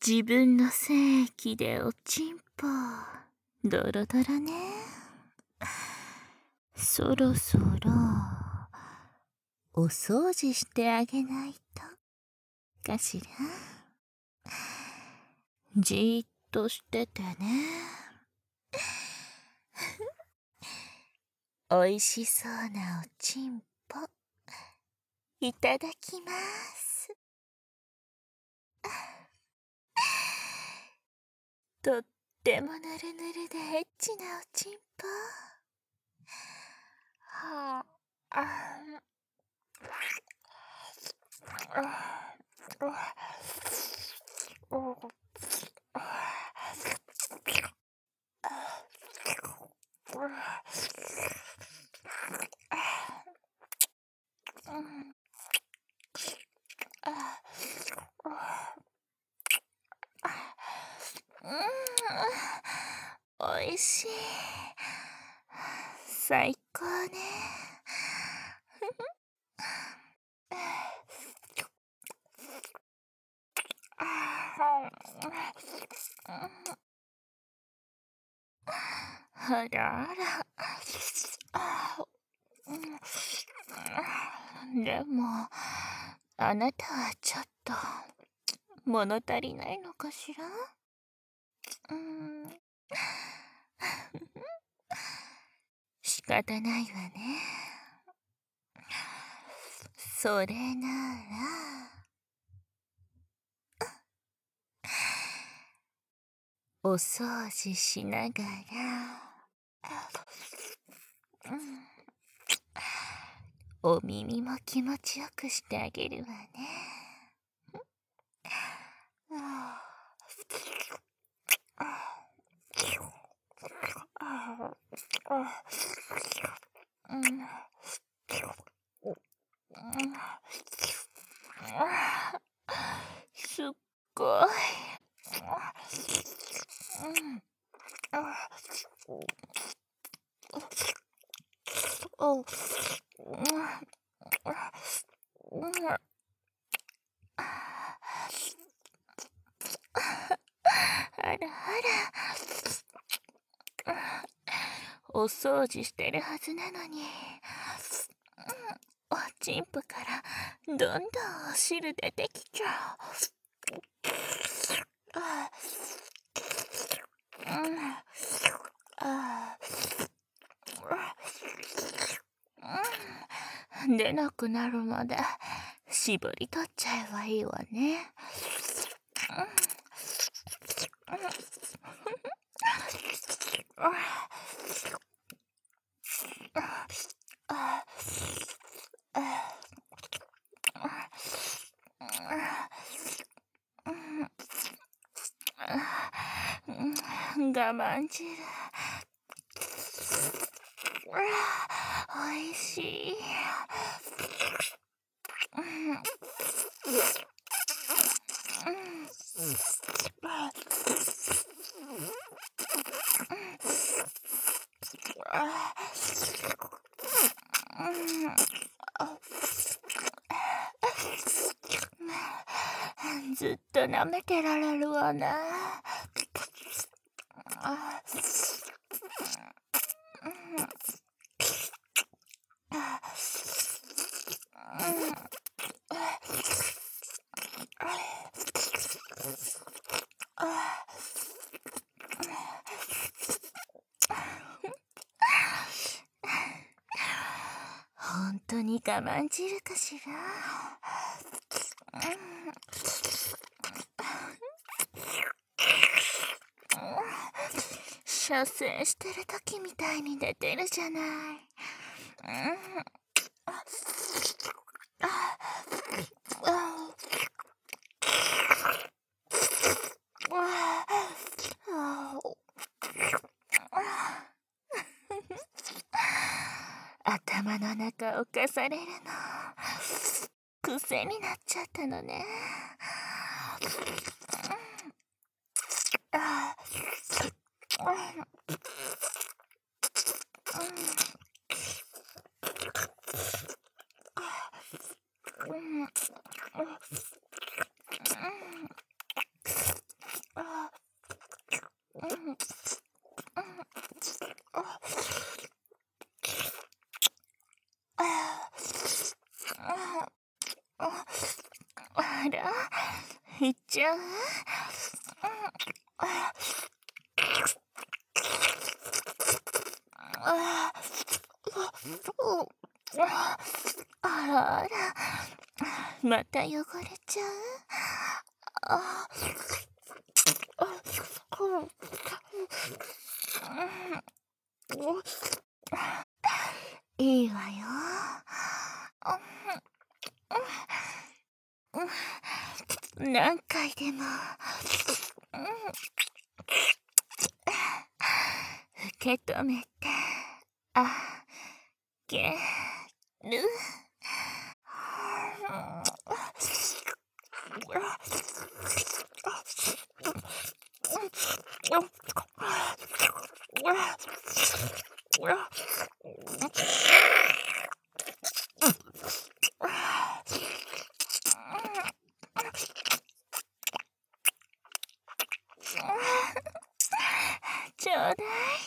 自分の精液でおちんぽ、ドロドロね。そろそろ、お掃除してあげないと、かしら。じーっとしててね。おいしそうなおちんぽ、いただきます。とってもぬるぬるでエッチなおちんぽ。はあ、おいしい。最高ね。あらあら。でも、あなたはちょっと、物足りないのかしら。仕方ないわね。それなら、お掃除しながら、お耳も気持ちよくしてあげるわね。すっごい。あらあら。お掃除してるはずなのに、おちんぽからどんどんお汁出てきちゃう。出なくなるまで絞り取っちゃえばいいわね。我慢汁。おいしい。ずっと舐めてられるわね。本当に我慢汁かしら。射精してる時みたいに出てるじゃない。頭の中をかされるの癖になっちゃったのね。 あら、いっちゃう？あらあら、また汚れちゃう？あ、いいわよ。何回でも受け止めてあげる。ちょうだい。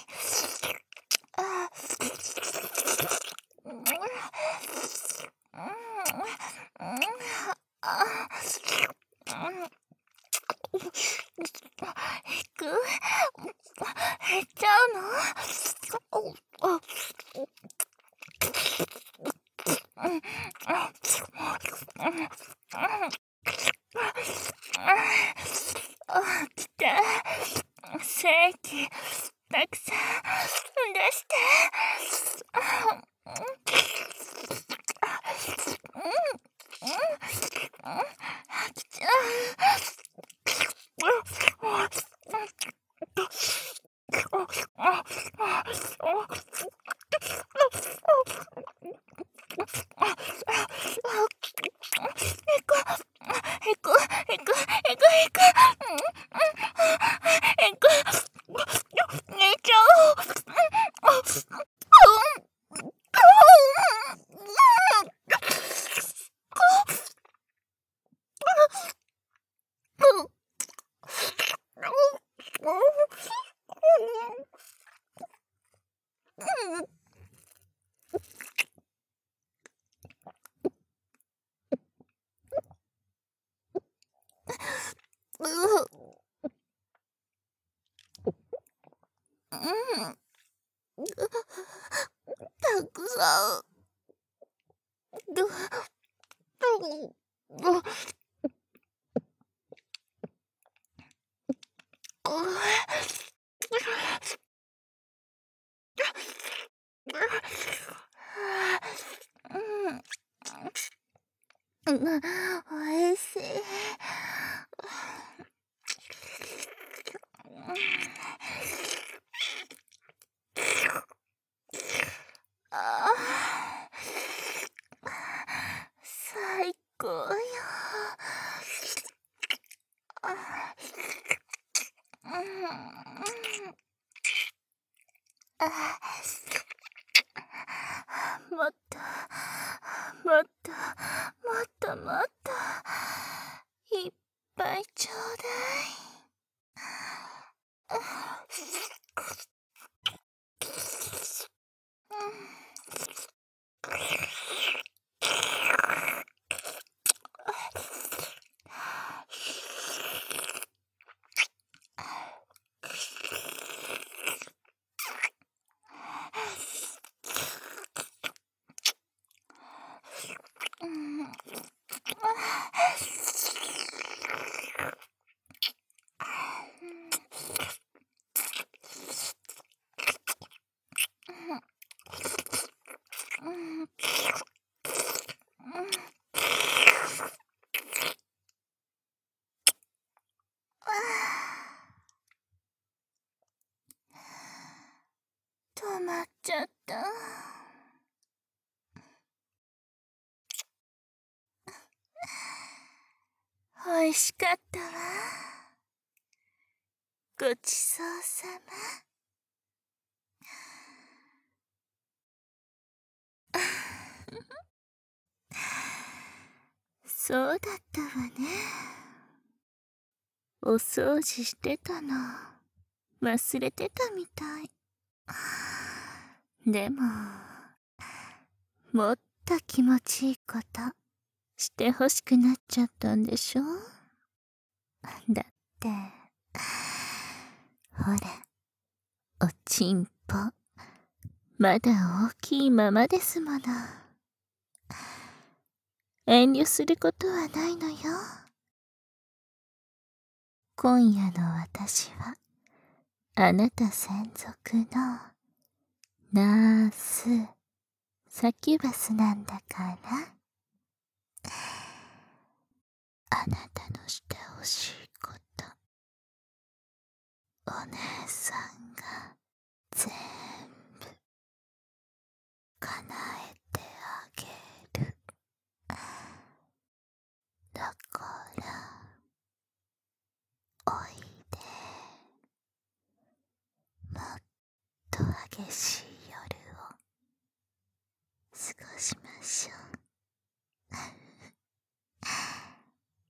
減っちゃうの？来て、正規たくさん出して。来ちゃへくへくへくへくへく寝ちゃう。たくさん。おいしい。あ最高よ。もっともっともっともっといっぱいちょうだ止まっちゃった。おいしかったわ。ごちそうさま。そうだったわね。お掃除してたの忘れてたみたい。でももっと気持ちいいことして欲しくなっちゃったんでしょ。だって、ほら、おちんぽ、まだ大きいままですもの。遠慮することはないのよ。今夜の私は、あなた専属の、ナース、サキュバスなんだから。あなたのしてほしいこと、お姉さんが全部叶えてあげる。だからおいで。もっと激しい夜を過ごしましょう。